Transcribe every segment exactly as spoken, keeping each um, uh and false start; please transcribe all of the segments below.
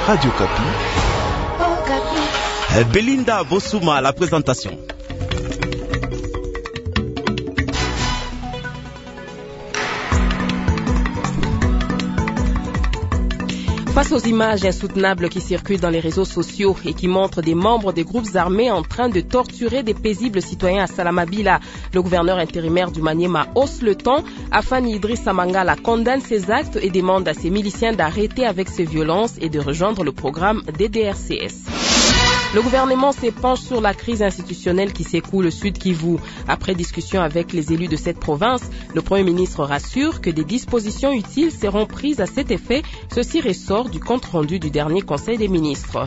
Radio Kapi. Belinda Bossouma à la présentation. Face aux images insoutenables qui circulent dans les réseaux sociaux et qui montrent des membres des groupes armés en train de torturer des paisibles citoyens à Salamabila, le gouverneur intérimaire du Maniema hausse le ton. Afani Idrissa Mangala condamne ces actes et demande à ses miliciens d'arrêter avec ces violences et de rejoindre le programme D D R C S. Le gouvernement s'épanche sur la crise institutionnelle qui secoue le Sud Kivu. Après discussion avec les élus de cette province, le Premier ministre rassure que des dispositions utiles seront prises à cet effet. Ceci ressort du compte-rendu du dernier Conseil des ministres.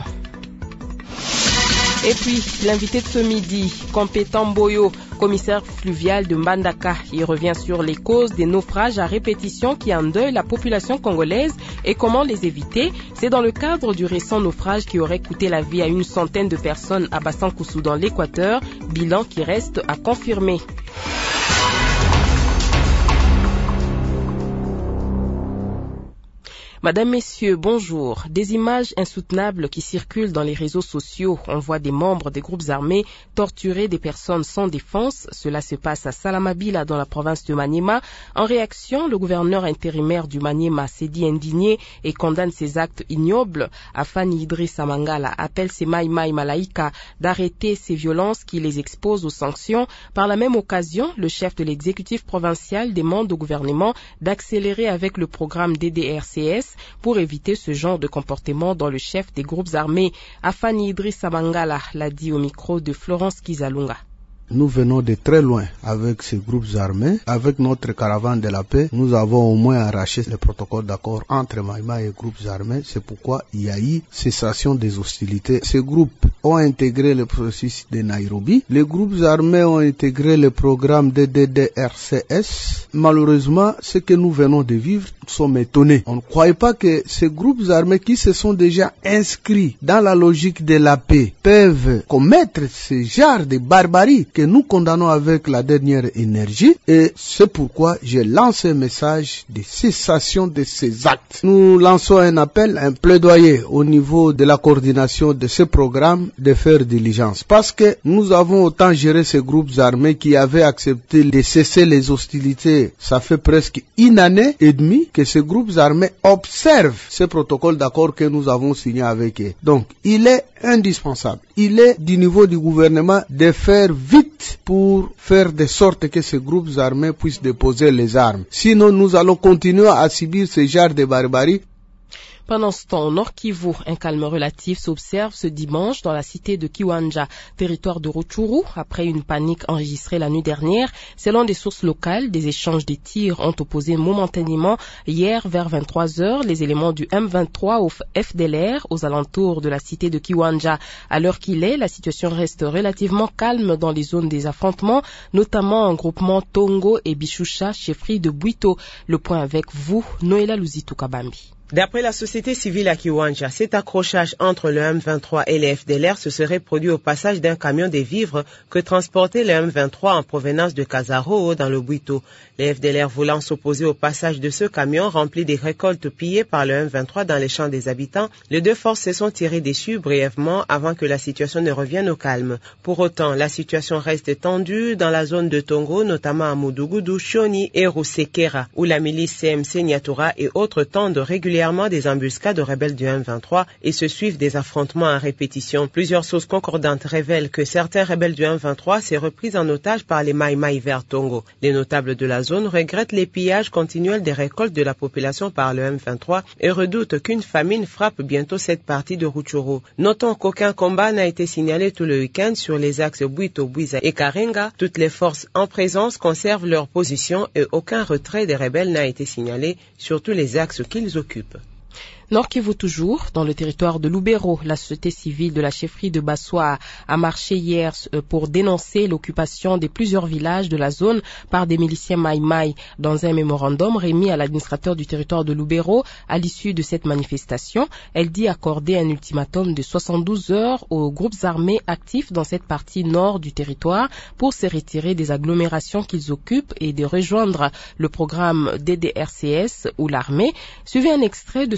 Et puis, l'invité de ce midi, Compétent Boyo, commissaire fluvial de Mbandaka. Il revient sur les causes des naufrages à répétition qui endeuillent la population congolaise et comment les éviter. C'est dans le cadre du récent naufrage qui aurait coûté la vie à une centaine de personnes à Bassankousou dans l'Équateur, bilan qui reste à confirmer. Madame, Messieurs, bonjour. Des images insoutenables qui circulent dans les réseaux sociaux. On voit des membres des groupes armés torturer des personnes sans défense. Cela se passe à Salamabila, dans la province de Maniema. En réaction, le gouverneur intérimaire du Maniema s'est dit indigné et condamne ces actes ignobles. Afani Idrissa Mangala appelle ses Mai Mai Malaika d'arrêter ces violences qui les exposent aux sanctions. Par la même occasion, le chef de l'exécutif provincial demande au gouvernement d'accélérer avec le programme D D R C S pour éviter ce genre de comportement dans le chef des groupes armés. Afani Idrissa Mangala l'a dit au micro de Florence Kizalunga. Nous venons de très loin avec ces groupes armés. Avec notre caravane de la paix, nous avons au moins arraché le protocole d'accord entre Maïma et groupes armés. C'est pourquoi il y a eu cessation des hostilités. Ces groupes ont intégré le processus de Nairobi. Les groupes armés ont intégré le programme de D D R C S. Malheureusement, ce que nous venons de vivre, nous sommes étonnés. On ne croyait pas que ces groupes armés qui se sont déjà inscrits dans la logique de la paix peuvent commettre ce genre de barbarie que nous condamnons avec la dernière énergie, et c'est pourquoi je lance un message de cessation de ces actes. Nous lançons un appel, un plaidoyer au niveau de la coordination de ce programme de faire diligence, parce que nous avons autant géré ces groupes armés qui avaient accepté de cesser les hostilités. Ça fait presque une année et demie que ces groupes armés observent ce protocole d'accord que nous avons signé avec eux. Donc, il est indispensable, il est du niveau du gouvernement de faire vite pour faire de sorte que ces groupes armés puissent déposer les armes. Sinon, nous allons continuer à subir ce genre de barbarie. Pendant ce temps, au Nord Kivu, un calme relatif s'observe ce dimanche dans la cité de Kiwanja, territoire de Rutshuru, après une panique enregistrée la nuit dernière. Selon des sources locales, des échanges de tirs ont opposé momentanément hier vers vingt-trois heures les éléments du M vingt-trois au F D L R aux alentours de la cité de Kiwanja. À l'heure qu'il est, la situation reste relativement calme dans les zones des affrontements, notamment en groupement Tongo et Bishusha, chefferie de Bwito. Le point avec vous, Noëlla Luzitu Kabambi. D'après la société civile à Kiwanja, cet accrochage entre le M vingt-trois et les F D L R se serait produit au passage d'un camion des vivres que transportait le M vingt-trois en provenance de Kazaro dans le Bwito. Les F D L R voulant s'opposer au passage de ce camion rempli des récoltes pillées par le M vingt-trois dans les champs des habitants, les deux forces se sont tirées dessus brièvement avant que la situation ne revienne au calme. Pour autant, la situation reste tendue dans la zone de Tongo, notamment à Mudugudu, Shoni et Rusekera, où la milice C M C Nyatura et autres tendent régulièrement des embuscades de rebelles du M vingt-trois et se suivent des affrontements à répétition. Plusieurs sources concordantes révèlent que certains rebelles du M vingt-trois s'est repris en otage par les Mai Mai vers Tongo. Les notables de la zone regrettent les pillages continuels des récoltes de la population par le M vingt-trois et redoutent qu'une famine frappe bientôt cette partie de Rutshuru. Notons qu'aucun combat n'a été signalé tout le week-end sur les axes Bwito, Bwiza et Karenga. Toutes les forces en présence conservent leur position et aucun retrait des rebelles n'a été signalé sur tous les axes qu'ils occupent. Nord Kivu toujours, dans le territoire de Lubero, la société civile de la chefferie de Bassoa a marché hier pour dénoncer l'occupation de plusieurs villages de la zone par des miliciens Mai Mai. Dans un mémorandum remis à l'administrateur du territoire de Lubero à l'issue de cette manifestation, elle dit accorder un ultimatum de soixante-douze heures aux groupes armés actifs dans cette partie nord du territoire pour se retirer des agglomérations qu'ils occupent et de rejoindre le programme D D R C S ou l'armée. Suivez un extrait de ce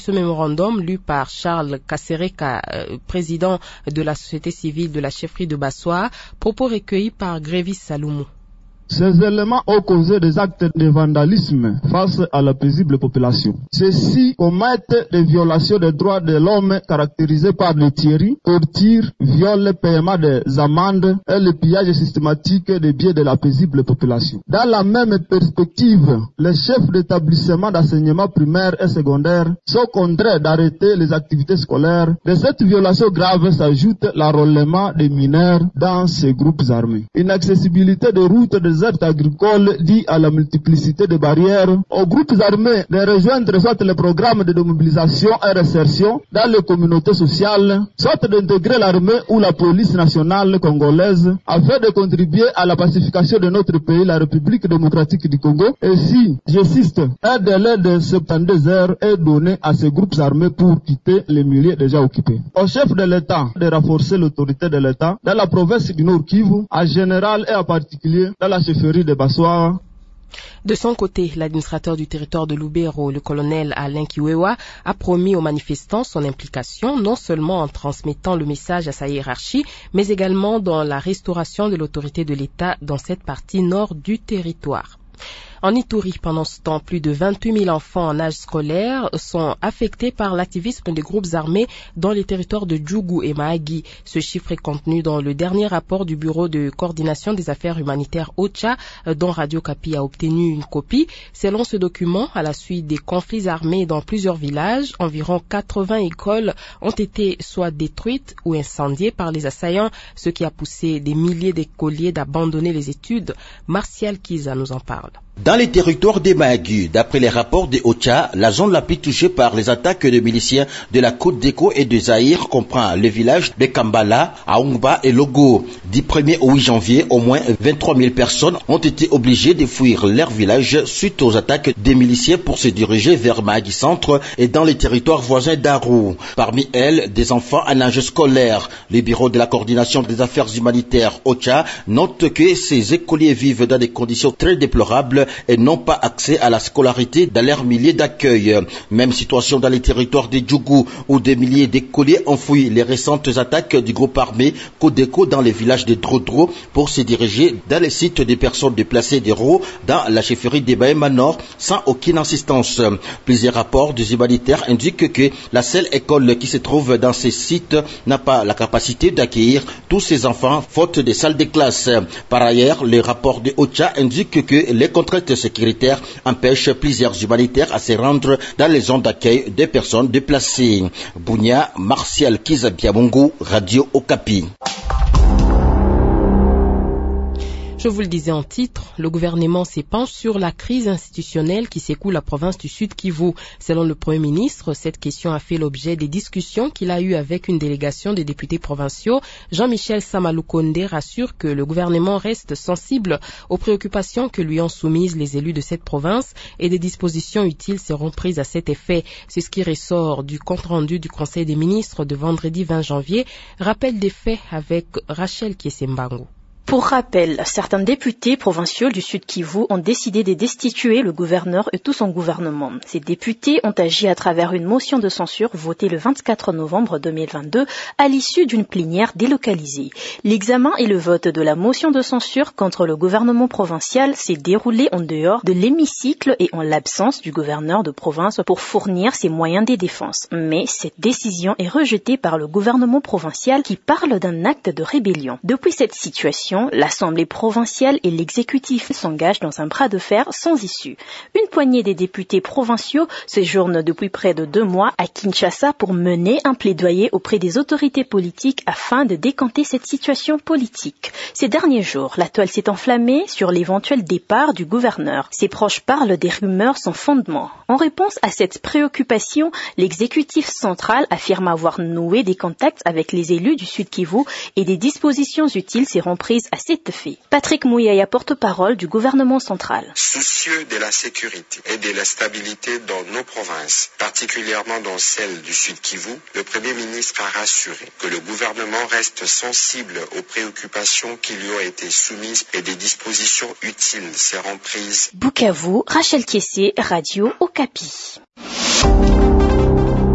ce mémorandum lu par Charles Kassereka, euh, président de la société civile de la chefferie de Bassoa, propos recueillis par Grévis Saloumou. Ces éléments ont causé des actes de vandalisme face à la paisible population. Ceux-ci commettent des violations des droits de l'homme caractérisées par les tueries, tortures, viols, paiement des amendes et le pillage systématique des biens de la paisible population. Dans la même perspective, les chefs d'établissement d'enseignement primaire et secondaire sont contraints d'arrêter les activités scolaires. De cette violation grave s'ajoute l'enrôlement des mineurs dans ces groupes armés. Une accessibilité de routes des aires agricoles dit à la multiplicité de barrières aux groupes armés de rejoindre soit les programmes de démobilisation et réinsertion dans les communautés sociales, soit d'intégrer l'armée ou la police nationale congolaise afin de contribuer à la pacification de notre pays, la République démocratique du Congo. Et si, j'insiste, un délai de soixante-douze heures est donné à ces groupes armés pour quitter les milieux déjà occupés. Au chef de l'État de renforcer l'autorité de l'État dans la province du Nord Kivu, en général et en particulier dans la chefferie de Bassoa. De son côté, l'administrateur du territoire de Lubero, le colonel Alain Kiwewa, a promis aux manifestants son implication non seulement en transmettant le message à sa hiérarchie, mais également dans la restauration de l'autorité de l'État dans cette partie nord du territoire. En Ituri, pendant ce temps, plus de vingt-huit mille enfants en âge scolaire sont affectés par l'activisme des groupes armés dans les territoires de Djougou et Mahagi. Ce chiffre est contenu dans le dernier rapport du Bureau de coordination des affaires humanitaires OCHA, dont Radio Kapi a obtenu une copie. Selon ce document, à la suite des conflits armés dans plusieurs villages, environ quatre-vingts écoles ont été soit détruites ou incendiées par les assaillants, ce qui a poussé des milliers d'écoliers d'abandonner les études. Martial Kiza nous en parle. Dans les territoires des Mahagi, d'après les rapports de OCHA, la zone la plus touchée par les attaques de miliciens de la Côte d'Écho et de Zaïre comprend les villages de Kambala, Aoungba et Logo. Du premier au huit janvier, au moins vingt-trois mille personnes ont été obligées de fuir leur village suite aux attaques des miliciens pour se diriger vers Mahagi Centre et dans les territoires voisins d'Arou. Parmi elles, des enfants en âge scolaire. Le Bureau de la coordination des affaires humanitaires OCHA note que ces écoliers vivent dans des conditions très déplorables et n'ont pas accès à la scolarité dans leurs milliers d'accueil. Même situation dans les territoires de Djougou, où des milliers d'écoliers ont fui les récentes attaques du groupe armé Codeco dans les villages de Drodro pour se diriger dans les sites des personnes déplacées d'Hérault dans la chefferie des Bahema Nord sans aucune assistance. Plusieurs rapports des humanitaires indiquent que la seule école qui se trouve dans ces sites n'a pas la capacité d'accueillir tous ces enfants faute des salles de classe. Par ailleurs, les rapports de OCHA indiquent que les contraintes sécuritaires empêchent plusieurs humanitaires à se rendre dans les zones d'accueil des personnes déplacées. Bounia, Martial Kizabiamungu, Radio Okapi. Je vous le disais en titre, le gouvernement s'épanche sur la crise institutionnelle qui secoue la province du Sud Kivu. Selon le Premier ministre, cette question a fait l'objet des discussions qu'il a eues avec une délégation des députés provinciaux. Jean-Michel Samaloukonde rassure que le gouvernement reste sensible aux préoccupations que lui ont soumises les élus de cette province et des dispositions utiles seront prises à cet effet. C'est ce qui ressort du compte-rendu du Conseil des ministres de vendredi vingt janvier. Rappel des faits avec Rachel Kiesembango. Pour rappel, certains députés provinciaux du Sud Kivu ont décidé de destituer le gouverneur et tout son gouvernement. Ces députés ont agi à travers une motion de censure votée le vingt-quatre novembre deux mille vingt-deux à l'issue d'une plénière délocalisée. L'examen et le vote de la motion de censure contre le gouvernement provincial s'est déroulé en dehors de l'hémicycle et en l'absence du gouverneur de province pour fournir ses moyens de défense. Mais cette décision est rejetée par le gouvernement provincial qui parle d'un acte de rébellion. Depuis cette situation, l'Assemblée provinciale et l'exécutif s'engagent dans un bras de fer sans issue. Une poignée des députés provinciaux séjourne depuis près de deux mois à Kinshasa pour mener un plaidoyer auprès des autorités politiques afin de décanter cette situation politique. Ces derniers jours, la toile s'est enflammée sur l'éventuel départ du gouverneur. Ses proches parlent des rumeurs sans fondement. En réponse à cette préoccupation, l'exécutif central affirme avoir noué des contacts avec les élus du Sud Kivu et des dispositions utiles seront prises à cet effet. Patrick Mouyaya, porte-parole du gouvernement central. Soucieux de la sécurité et de la stabilité dans nos provinces, particulièrement dans celle du Sud Kivu, le Premier ministre a rassuré que le gouvernement reste sensible aux préoccupations qui lui ont été soumises et des dispositions utiles seront prises. Bukavu, Rachel Kiessé, Radio Okapi.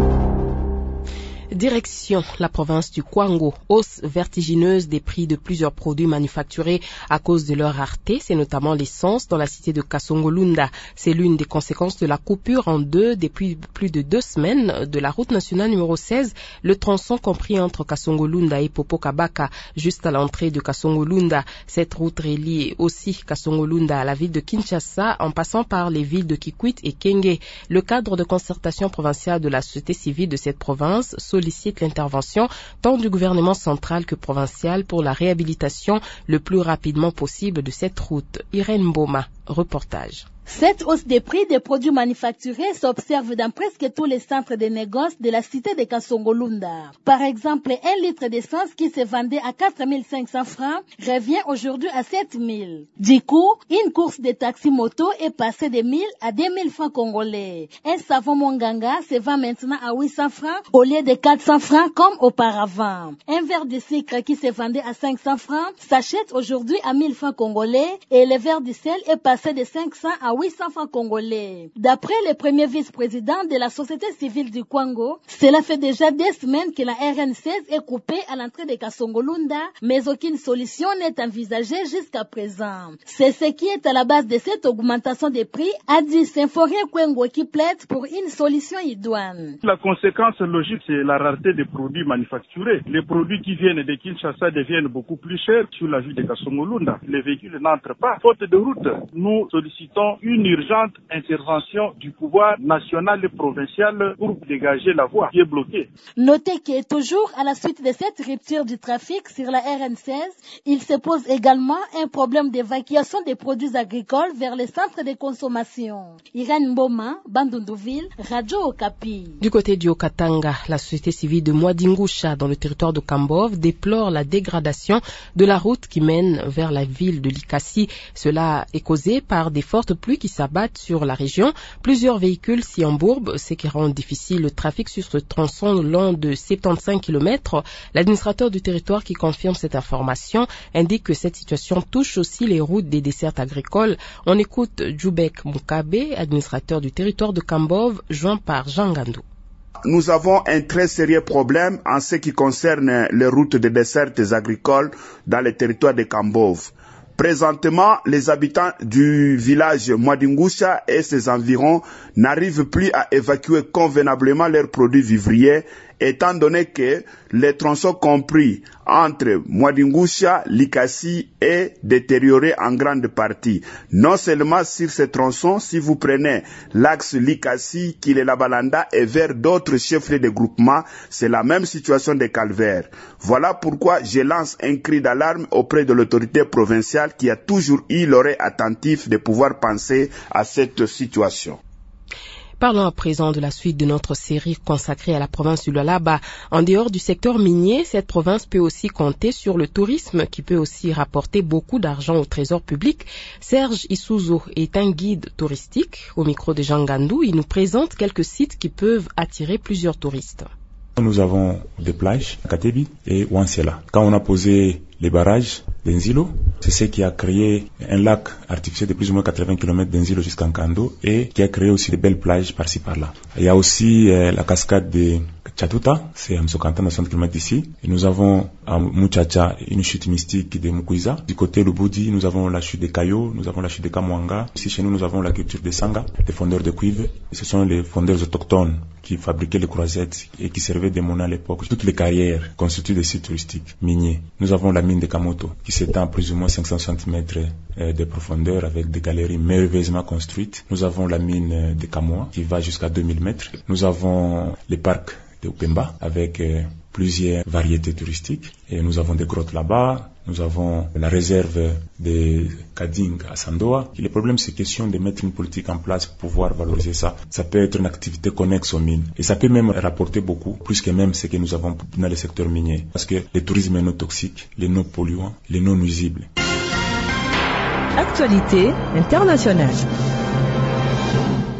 Direction la province du Kwango. Hausse vertigineuse des prix de plusieurs produits manufacturés à cause de leur rareté. C'est notamment l'essence dans la cité de Kasongolunda. C'est l'une des conséquences de la coupure en deux depuis plus de deux semaines de la route nationale numéro seize, le tronçon compris entre Kasongolunda et Popokabaka, juste à l'entrée de Kasongolunda. Cette route relie aussi Kasongolunda à la ville de Kinshasa en passant par les villes de Kikwit et Kenge. Le cadre de concertation provinciale de la société civile de cette province sollicite l'intervention tant du gouvernement central que provincial pour la réhabilitation le plus rapidement possible de cette route. Irène Boma, reportage. Cette hausse des prix des produits manufacturés s'observe dans presque tous les centres de négoce de la cité de Kasongolunda. Par exemple, un litre d'essence qui se vendait à quatre mille cinq cents francs revient aujourd'hui à sept mille. Du coup, une course de taxi moto est passée de mille à deux mille francs congolais. Un savon Monganga se vend maintenant à huit cents francs au lieu de quatre cents francs comme auparavant. Un verre de sucre qui se vendait à cinq cents francs s'achète aujourd'hui à mille francs congolais et le verre de sel est passé de cinq cents à huit cents francs congolais. D'après le premier vice-président de la société civile du Kwango, cela fait déjà des semaines que la R N seize est coupée à l'entrée de Kasongolunda, mais aucune solution n'est envisagée jusqu'à présent. C'est ce qui est à la base de cette augmentation des prix, a dit Symphorien Kwango qui plaide pour une solution idoine. La conséquence logique, c'est la rareté des produits manufacturés. Les produits qui viennent de Kinshasa deviennent beaucoup plus chers sur la ville de Kasongolunda. Les véhicules n'entrent pas. Faute de route, nous sollicitons une urgente intervention du pouvoir national et provincial pour dégager la voie qui est bloquée. Notez que toujours à la suite de cette rupture du trafic sur la R N seize, il se pose également un problème d'évacuation des produits agricoles vers les centres de consommation. Irène Mboma, Bandundouville, Radio Okapi. Du côté du Okatanga, la société civile de Mwadingusha dans le territoire de Kambov déplore la dégradation de la route qui mène vers la ville de Likasi. Cela est causé par des fortes pluies qui s'abattent sur la région. Plusieurs véhicules s'y embourbent, ce qui rend difficile le trafic sur ce tronçon long de soixante-quinze kilomètres. L'administrateur du territoire qui confirme cette information indique que cette situation touche aussi les routes des dessertes agricoles. On écoute Djoubek Mukabe, administrateur du territoire de Kambov, joint par Jean Gandou. Nous avons un très sérieux problème en ce qui concerne les routes de dessertes agricoles dans le territoire de Kambov. Présentement, les habitants du village Mwadingusha et ses environs n'arrivent plus à évacuer convenablement leurs produits vivriers, étant donné que les tronçons compris entre Mwadingusha, Likasi est détérioré en grande partie. Non seulement sur ces tronçons, si vous prenez l'axe Likasi, Kilelabalanda et vers d'autres chefs-lieux de groupement, c'est la même situation de calvaire. Voilà pourquoi je lance un cri d'alarme auprès de l'autorité provinciale qui a toujours eu l'oreille attentive de pouvoir penser à cette situation. Parlons à présent de la suite de notre série consacrée à la province du Lualaba. En dehors du secteur minier, cette province peut aussi compter sur le tourisme qui peut aussi rapporter beaucoup d'argent au trésor public. Serge Isuzo est un guide touristique. Au micro de Jean Gandou, il nous présente quelques sites qui peuvent attirer plusieurs touristes. Nous avons des plages, Katebi et Wansela. Quand on a posé les barrages d'Enzilo, c'est ce qui a créé un lac artificiel de plus ou moins quatre-vingts kilomètres d'Enzilo jusqu'en Kando et qui a créé aussi de belles plages par-ci par-là. Il y a aussi euh, la cascade de Chatuta, c'est à Msokantana, soixante kilomètres d'ici. Et nous avons à Muchacha une chute mystique de Mukwiza. Du côté Lubudi, nous avons la chute de Kayo, nous avons la chute de Kamwanga. Ici chez nous, nous avons la culture de Sanga, des fondeurs de cuivre. Et ce sont les fondeurs autochtones qui fabriquaient les croisettes et qui servaient des monnaies à l'époque. Toutes les carrières constituent des sites touristiques miniers. Nous avons la mine de Kamoto qui s'étend à plus ou moins cinq cents centimètres de profondeur avec des galeries merveilleusement construites. Nous avons la mine de Kamoa qui va jusqu'à deux mille mètres. Nous avons les parcs de Upemba avec euh, plusieurs variétés touristiques et nous avons des grottes là-bas. Nous avons la réserve de Kading à Sandoa. Et le problème, c'est question de mettre une politique en place pour pouvoir valoriser ça. Ça peut être une activité connexe aux mines. Et ça peut même rapporter beaucoup, plus que même ce que nous avons dans le secteur minier. Parce que le tourisme est non toxique, les non polluants, les non nuisibles. Actualité internationale.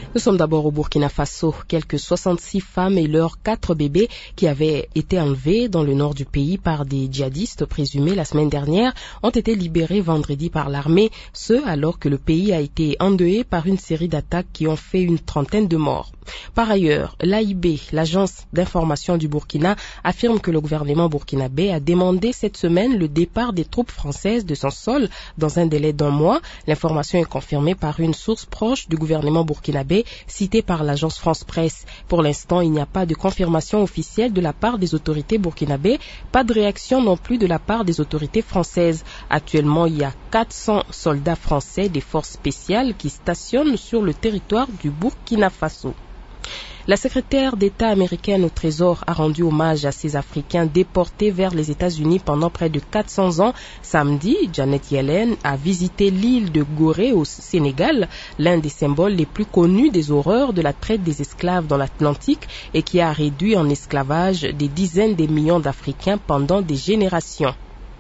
Nous sommes d'abord au Burkina Faso. Quelques soixante-six femmes et leurs quatre bébés qui avaient été enlevés dans le nord du pays par des djihadistes présumés la semaine dernière ont été libérés vendredi par l'armée, ce alors que le pays a été endeuillé par une série d'attaques qui ont fait une trentaine de morts. Par ailleurs, l'A I B, l'agence d'information du Burkina, affirme que le gouvernement burkinabé a demandé cette semaine le départ des troupes françaises de son sol dans un délai d'un mois. L'information est confirmée par une source proche du gouvernement burkinabé citée par l'agence France Presse. Pour l'instant, il n'y a pas de confirmation officielle de la part des autorités burkinabées, pas de réaction non plus de la part des autorités françaises. Actuellement, il y a quatre cents soldats français des forces spéciales qui stationnent sur le territoire du Burkina Faso. La secrétaire d'État américaine au Trésor a rendu hommage à ces Africains déportés vers les États-Unis pendant près de quatre cents ans. Samedi, Janet Yellen a visité l'île de Gorée au Sénégal, l'un des symboles les plus connus des horreurs de la traite des esclaves dans l'Atlantique et qui a réduit en esclavage des dizaines de millions d'Africains pendant des générations.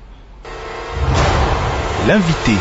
L'invité.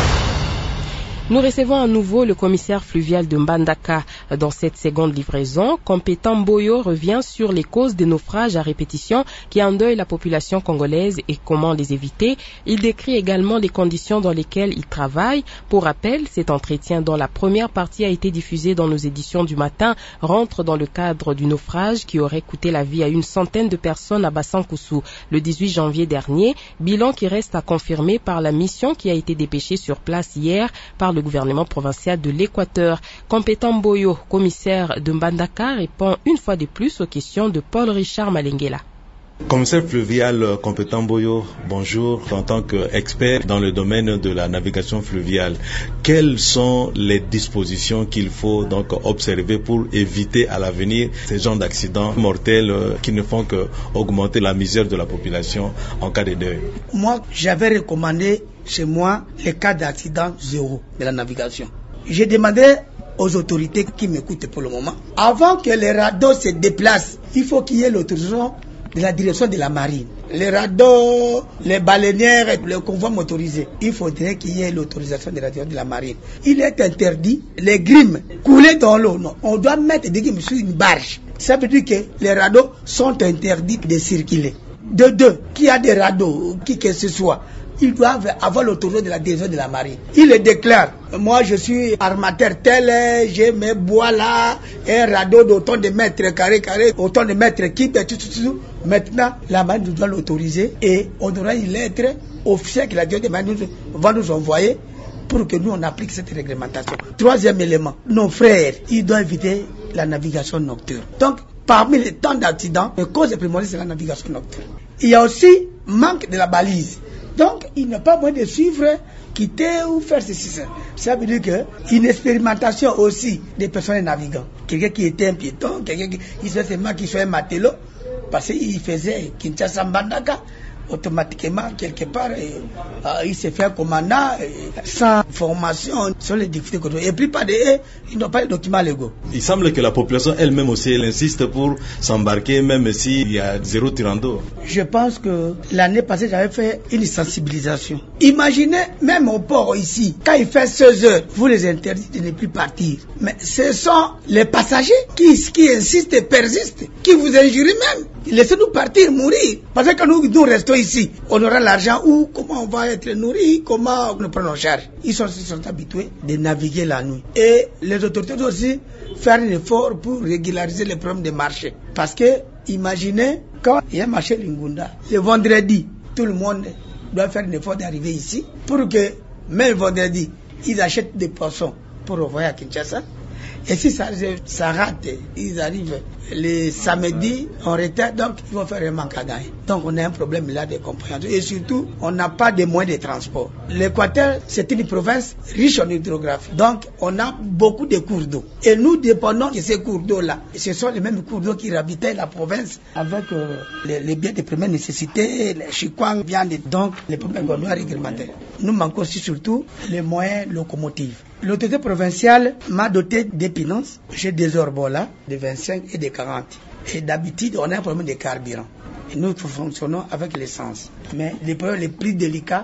Nous recevons à nouveau le commissaire fluvial de Mbandaka. Dans cette seconde livraison, Compétent Boyo revient sur les causes des naufrages à répétition qui endeuillent la population congolaise et comment les éviter. Il décrit également les conditions dans lesquelles il travaille. Pour rappel, cet entretien dont la première partie a été diffusée dans nos éditions du matin rentre dans le cadre du naufrage qui aurait coûté la vie à une centaine de personnes à Bassankoussou le dix-huit janvier dernier, bilan qui reste à confirmer par la mission qui a été dépêchée sur place hier par le gouvernement provincial de l'Équateur. Compétent Boyo, commissaire de Mbandaka, répond une fois de plus aux questions de Paul-Richard Malengela. Commissaire fluvial Compétent Boyo, bonjour. En tant qu'expert dans le domaine de la navigation fluviale, quelles sont les dispositions qu'il faut donc observer pour éviter à l'avenir ces genres d'accidents mortels qui ne font qu'augmenter la misère de la population en cas de deuil? Moi, j'avais recommandé chez moi les cas d'accident zéro de la navigation. J'ai demandé aux autorités qui m'écoutent pour le moment, avant que les radeaux se déplacent, il faut qu'il y ait l'autorisation de la direction de la marine. Les radeaux, les baleinières et le convoi motorisé, il faudrait qu'il y ait l'autorisation de la direction de la marine. Il est interdit, les grimes, couler dans l'eau. Non, on doit mettre des grimes sur une barge. Ça veut dire que les radeaux sont interdits de circuler. De deux, qu'il y a des radeaux, qui que ce soit, ils doivent avoir l'autorisation de la direction de la marine. Ils le déclarent. Moi, je suis armateur tel, j'ai mes bois là, un radeau d'autant de mètres carrés, carrés, autant de mètres cubes, tout, tout, tout. Maintenant, la marine doit l'autoriser et on aura une lettre officielle que la direction de la marine va nous envoyer pour que nous, on applique cette réglementation. Troisième élément, nos frères, ils doivent éviter la navigation nocturne. Donc, parmi les temps d'accident, la cause primordiale, c'est la navigation nocturne. Il y a aussi manque de la balise. Donc, il n'est pas moyen de suivre, quitter ou faire ceci. Ça veut dire qu'une expérimentation aussi des personnes navigants. Quelqu'un qui était un piéton, quelqu'un qui, il se fait qui soit un matelot, parce qu'il faisait Kinshasa Mbandaka, automatiquement, quelque part, et, euh, il s'est fait un commandant et, sans formation sur les difficultés. Et puis, pas de, ils n'ont pas de documents légaux. Il semble que la population elle-même aussi, elle insiste pour s'embarquer, même s'il y a zéro tirando. Je pense que l'année passée, j'avais fait une sensibilisation. Imaginez, même au port ici, quand il fait seize heures, vous les interdisez de ne plus partir. Mais ce sont les passagers qui, qui insistent et persistent, qui vous injurient même. Laissez-nous partir, mourir. Parce que nous, nous restons ici, on aura l'argent ou comment on va être nourri, comment on nous prend en charge. Ils sont, ils sont habitués de naviguer la nuit. Et les autorités doivent aussi faire un effort pour régulariser les problèmes de marché. Parce que, imaginez, quand il y a un marché Lingunda, le vendredi, tout le monde doit faire un effort d'arriver ici pour que, même le vendredi, ils achètent des poissons pour envoyer à Kinshasa. Et si ça, ça rate, ils arrivent les samedis en retard, donc ils vont faire un manque à gagner. Donc on a un problème là de compréhension. Et surtout, on n'a pas de moyens de transport. L'Équateur, c'est une province riche en hydrographie. Donc on a beaucoup de cours d'eau. Et nous dépendons de ces cours d'eau-là. Et ce sont les mêmes cours d'eau qui ravitaillent la province avec euh, les, les biens de première nécessité, les chikwang, viande. Donc les problèmes qu'on doit réglementer. Nous manquons aussi surtout les moyens locomotifs. L'autorité provinciale m'a doté des finances. J'ai des orbolas de vingt-cinq et de quarante. Et d'habitude, on a un problème de carburant. Et nous fonctionnons avec l'essence. Mais les problèmes les plus délicats,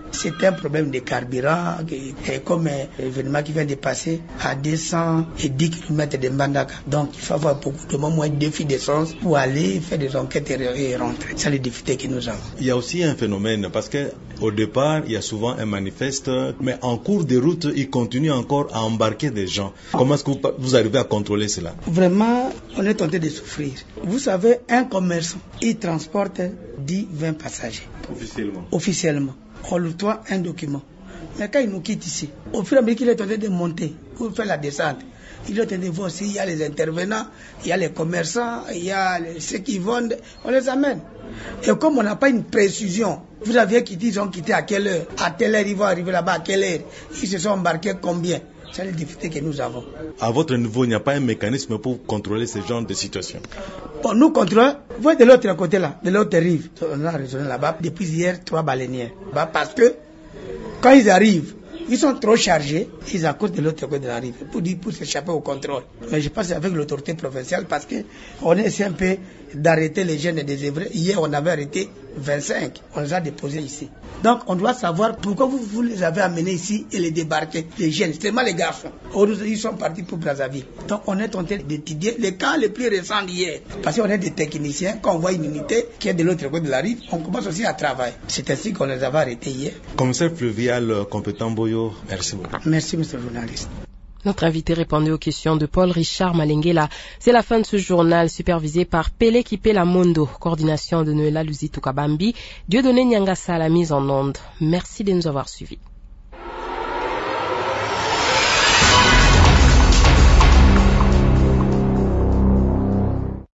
C'est un problème de carburant, et comme l'événement qui vient de passer à deux cent dix kilomètres de Mbandaka. Donc il faut avoir beaucoup de moins de défis d'essence pour aller faire des enquêtes et rentrer. C'est les défis que nous avons. Il y a aussi un phénomène, parce que au départ, il y a souvent un manifeste, mais en cours de route, il continue encore à embarquer des gens. Comment est-ce que vous, vous arrivez à contrôler cela? Vraiment, on est tenté de souffrir. Vous savez, un commerçant, il transporte dix à vingt passagers. Officiellement. Officiellement. On lui doit un document. Mais quand il nous quitte ici, au fur et à mesure qu'il est tenté de monter pour faire la descente, il est tenté de voir s'il y a les intervenants, il y a les commerçants, il y a les, ceux qui vendent, on les amène. Et comme on n'a pas une précision, vous avez quitté, ils ont quitté à quelle heure, à telle heure ils vont arriver là-bas, à quelle heure, ils se sont embarqués combien. C'est les difficultés que nous avons. À votre niveau, il n'y a pas un mécanisme pour contrôler ce genre de situation? Bon, nous contrôlons. Vous voyez de l'autre côté là, de l'autre rive, on a raisonné là-bas depuis hier trois baleinières. Bah, parce que quand ils arrivent, ils sont trop chargés, ils accoudent de l'autre côté de la rive pour, pour s'échapper au contrôle. Mais je pense avec l'autorité provinciale parce qu'on essaie un peu d'arrêter les jeunes et des œuvres. Hier, on avait arrêté vingt-cinq. On les a déposés ici. Donc, on doit savoir pourquoi vous, vous les avez amenés ici et les débarquer. Les jeunes, seulement les garçons. Ils sont partis pour Brazzaville. Donc, on est tenté d'étudier les cas les plus récents d'hier. Parce qu'on est des techniciens. Quand on voit une unité qui est de l'autre côté de la rive, on commence aussi à travailler. C'est ainsi qu'on les avait arrêtés hier. Commissaire fluvial compétent Boyo, merci beaucoup. Merci, monsieur le journaliste. Notre invité répondait aux questions de Paul Richard Malenguela. C'est la fin de ce journal supervisé par Pele Kipela Mondo, coordination de Noëlla Luzitou Kabambi, Dieudonné Nyangasa à la mise en onde. Merci de nous avoir suivis.